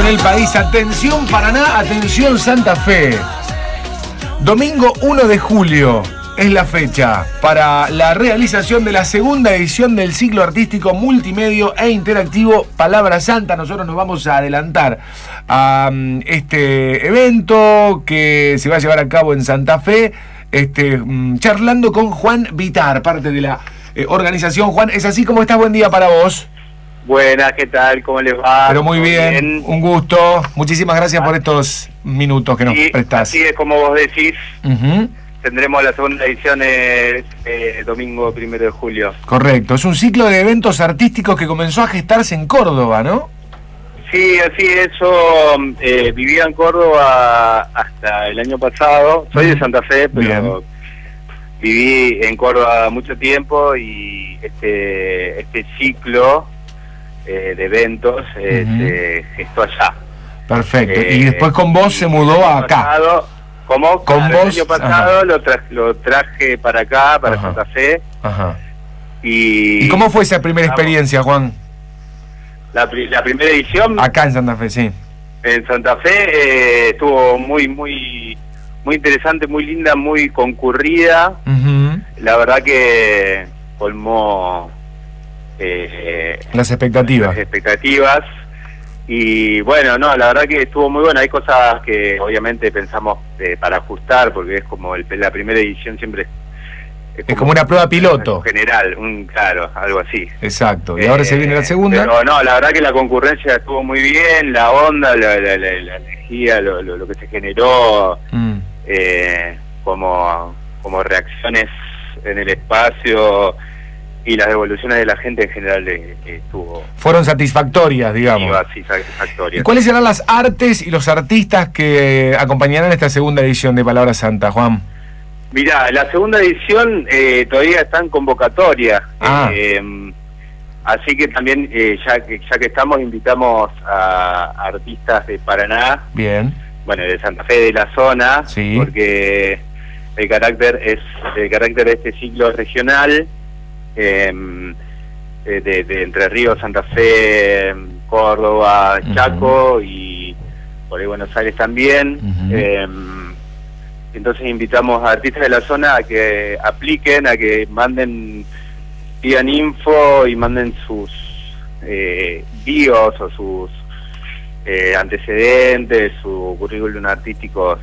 en el país. Atención Paraná, atención Santa Fe. Domingo 1 de julio es la fecha para la realización de la segunda edición del ciclo artístico multimedio e interactivo Palabra Santa. Nosotros nos vamos a adelantar a este evento que se va a llevar a cabo en Santa Fe, charlando con Juan Vitar, parte de la organización. Juan, ¿es así? ¿Cómo estás? Buen día para vos. Buenas, ¿qué tal? ¿Cómo les va? Pero muy bien, un gusto. Muchísimas gracias por estos minutos que nos prestás. Así es como vos decís. Tendremos la segunda edición domingo 1 de julio. Correcto, es un ciclo de eventos artísticos que comenzó a gestarse en Córdoba, ¿no? Sí, así es. Yo vivía en Córdoba hasta el año pasado. Soy de Santa Fe, pero viví en Córdoba mucho tiempo y este ciclo de eventos se gestó allá. Perfecto, y después con vos se mudó acá. ¿Cómo? Con vos, el año pasado lo traje para acá, para Santa Fe. Ajá. ¿Y cómo fue esa primera experiencia, Juan? La primera edición. Acá en Santa Fe, sí. En Santa Fe estuvo muy interesante, muy linda, muy concurrida. La verdad que colmó las expectativas. Y bueno, no, la verdad que estuvo muy bueno. Hay cosas que obviamente pensamos para ajustar, porque es como la primera edición siempre es como una prueba piloto. General, claro, algo así. Exacto, y ahora se viene la segunda. Pero no, la verdad que la concurrencia estuvo muy bien, la onda, la energía, lo que se generó, como reacciones en el espacio y las devoluciones de la gente en general fueron satisfactorias, digamos. Sí, satisfactorias. ¿Y cuáles serán las artes y los artistas que acompañarán esta segunda edición de Palabra Santa, Juan? Mirá, la segunda edición todavía está en convocatoria. Así que también, ya que estamos, invitamos a artistas de Paraná. Bien. Bueno, de Santa Fe, de la zona, sí. Porque el carácter de este ciclo regional, de Entre Ríos, Santa Fe, Córdoba, Chaco y por ahí Buenos Aires también. Entonces invitamos a artistas de la zona a que apliquen, a que pidan info y manden sus bios o sus antecedentes, su currículum artísticos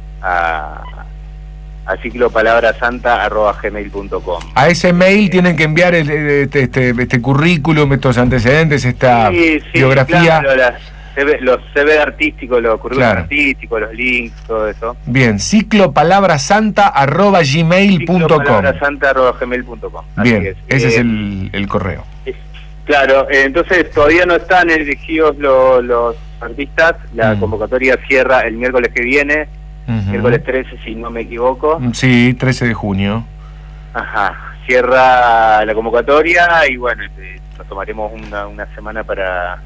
a ciclopalabrasanta@gmail.com. A ese mail tienen que enviar este currículum, estos antecedentes, esta biografía. Claro, los CV artísticos, los currículums artísticos, los links, todo eso. Bien, ciclopalabrasanta@gmail.com. Ciclopalabrasanta@gmail.com. Bien, ese es el correo. Claro, entonces todavía no están elegidos los artistas. La convocatoria cierra el miércoles que viene. Miércoles 13, si no me equivoco. Sí, 13 de junio. Ajá, cierra la convocatoria y bueno, nos tomaremos una semana para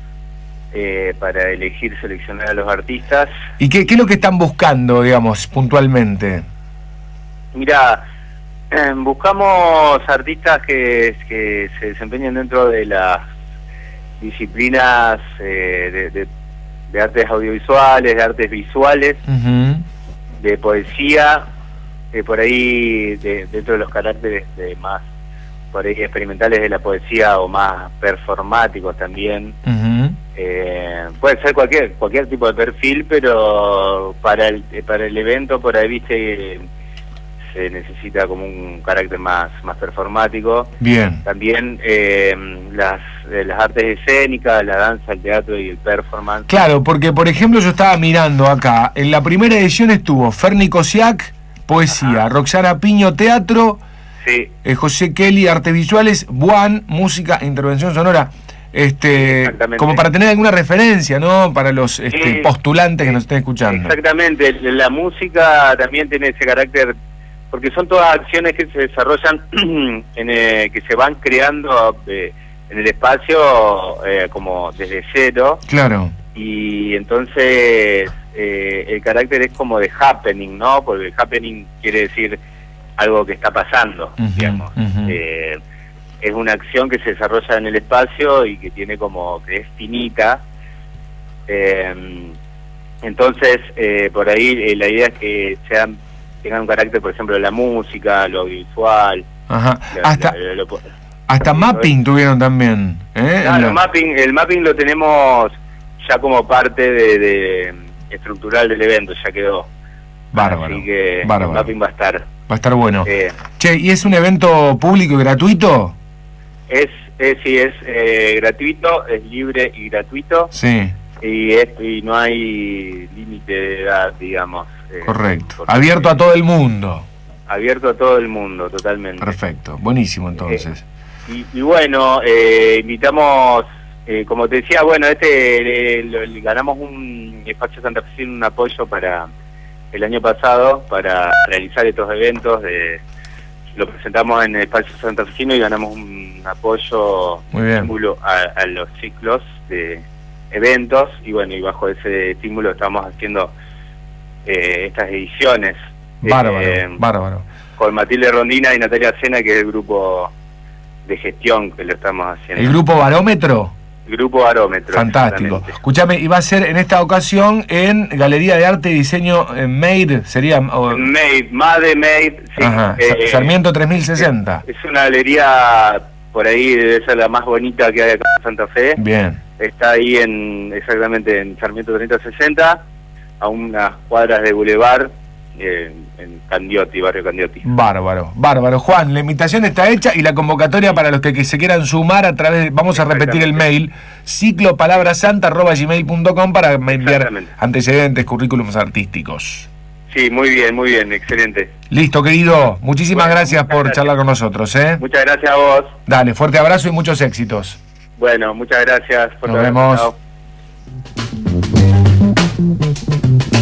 elegir, seleccionar a los artistas. ¿Y qué es lo que están buscando, digamos, puntualmente? Mirá, buscamos artistas que se desempeñen dentro de las disciplinas de artes audiovisuales, de artes visuales, de poesía, por ahí dentro de los caracteres más por ahí experimentales de la poesía o más performáticos también. Puede ser cualquier tipo de perfil, pero para el evento por ahí viste se necesita como un carácter más performático. Bien. También las artes escénicas, la danza, el teatro y el performance. Claro, porque por ejemplo yo estaba mirando acá, en la primera edición estuvo Ferni Kosiak, poesía, Roxana Piño, teatro, José Kelly, artes visuales, Buan, música e intervención sonora. Como para tener alguna referencia, ¿no? Para los postulantes que nos estén escuchando. Exactamente, la música también tiene ese carácter, porque son todas acciones que se desarrollan, que se van creando en el espacio como desde cero. Claro. Y entonces el carácter es como de happening, ¿no? Porque el happening quiere decir algo que está pasando, digamos. Es una acción que se desarrolla en el espacio y que tiene que es finita, Entonces, por ahí la idea es que tengan un carácter, por ejemplo, de la música, lo audiovisual. Ajá. Hasta mapping tuvieron también. Claro, el mapping lo tenemos ya como parte de estructural del evento, ya quedó. Bárbaro. Así que bárbaro. El mapping va a estar. Va a estar bueno. Che, ¿y es un evento público y gratuito? Sí, es gratuito, es libre y gratuito. Sí. Y no hay límite de edad, digamos. Correcto. Abierto a todo el mundo. Abierto a todo el mundo, totalmente. Perfecto. Buenísimo, entonces. Y bueno, invitamos, como te decía, bueno, ganamos un Espacio Santa Fe, un apoyo para el año pasado para realizar estos eventos. Lo presentamos en el Espacio Santa Fe y ganamos un apoyo estímulo a los ciclos de eventos, y bueno, y bajo ese estímulo estamos haciendo estas ediciones. Bárbaro. Con Matilde Rondina y Natalia Sena, que es el grupo de gestión que lo estamos haciendo. ¿El grupo Barómetro? El grupo Barómetro. Fantástico. Escúchame, y va a ser en esta ocasión en Galería de Arte y Diseño Made, sería... Made, sí. Ajá, Sarmiento 3060. Es una galería, por ahí debe ser la más bonita que hay acá en Santa Fe. Bien. Está ahí exactamente en Sarmiento 3060, a unas cuadras de Boulevard, en Candioti, barrio Candioti. Bárbaro. Juan, la invitación está hecha y la convocatoria para los que se quieran sumar a través, vamos a repetir el mail, ciclopalabrasanta@gmail.com para enviar antecedentes, currículums artísticos. Sí, muy bien, excelente. Listo, querido. Muchísimas gracias por charlar con nosotros. Muchas gracias a vos. Dale, fuerte abrazo y muchos éxitos. Bueno, muchas gracias. Nos vemos. Chao.